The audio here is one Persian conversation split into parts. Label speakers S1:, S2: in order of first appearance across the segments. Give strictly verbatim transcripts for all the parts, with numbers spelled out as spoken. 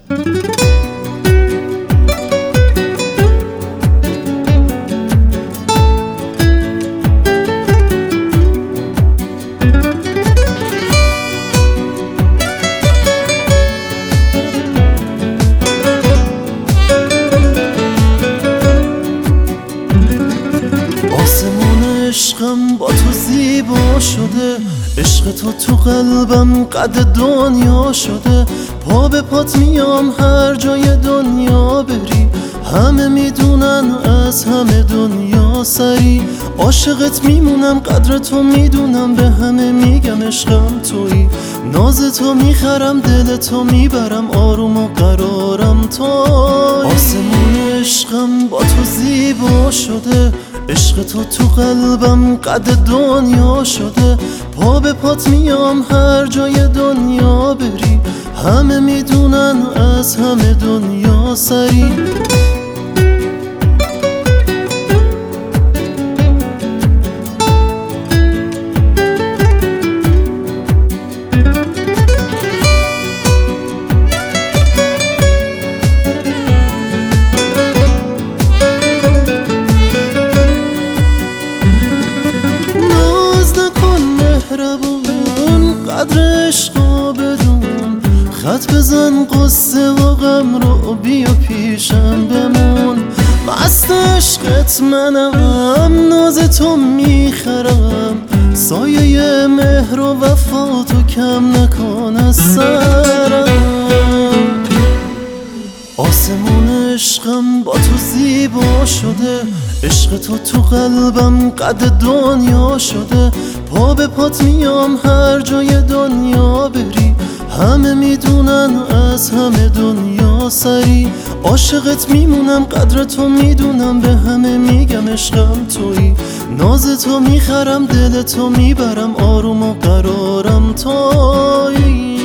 S1: عشقم با تو زیبا شده، عشق تو تو قلبم قد دنیا شده. پا به پات میام هر جای دنیا بری، همه میدونن از همه دنیا سری. عاشقت میمونم قدر تو میدونم، به همه میگم عشقم تویی. ناز تو میخرم دل تو میبرم، آروم و قرارم تویی. آسمون عشقم با تو زیبا شده، عشق تو تو قلبم قد دنیا شده. پا به پات میام هر جای دنیا بری، همه میدونن از همه دنیا سری. قدر عشقا بدون، خط بزن قصه و غم رو بیا پیشم بمون. مست عشقت منم، ناز تو میخرم، سایه مهر و وفا تو کم نکن از سرم. آسمون عشقم با تو زیبا شده، عشق تو تو قلبم قد دنیا شده. پا به پات میام هر جای دنیا بری، همه میدونن از همه دنیا سری. عاشقت میمونم قدر تو میدونم، به همه میگم عشقم تویی. ناز تو میخرم دل تو میبرم، آروم و قرارم تویی.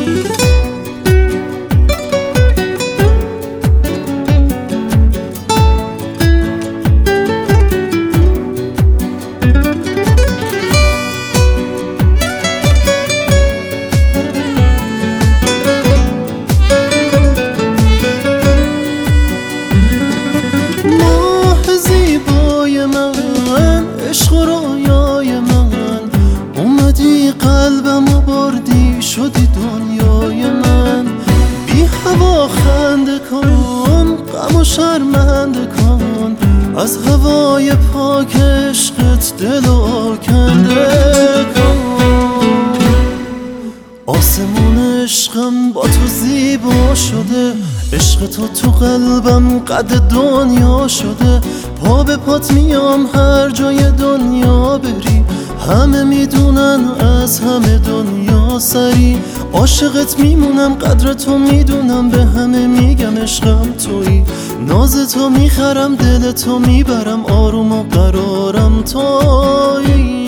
S1: عشق و رویای من اومدی قلبم و بردی شدی دنیای من. بی هوا خنده کن، غم و شرمنده کن، از هوای پاک عشقت دل و آکنده کن. آسمون عشقم با تو زیبا شده، عشق تو تو قلبم قد دنیا شده. پا به پات میام هر جای دنیا بری، همه میدونن از همه دنیا سری. عاشقت میمونم قدر تو میدونم، به همه میگم عشقم تویی. ناز تو میخرم دل تو میبرم، آروم و قرارم تویی.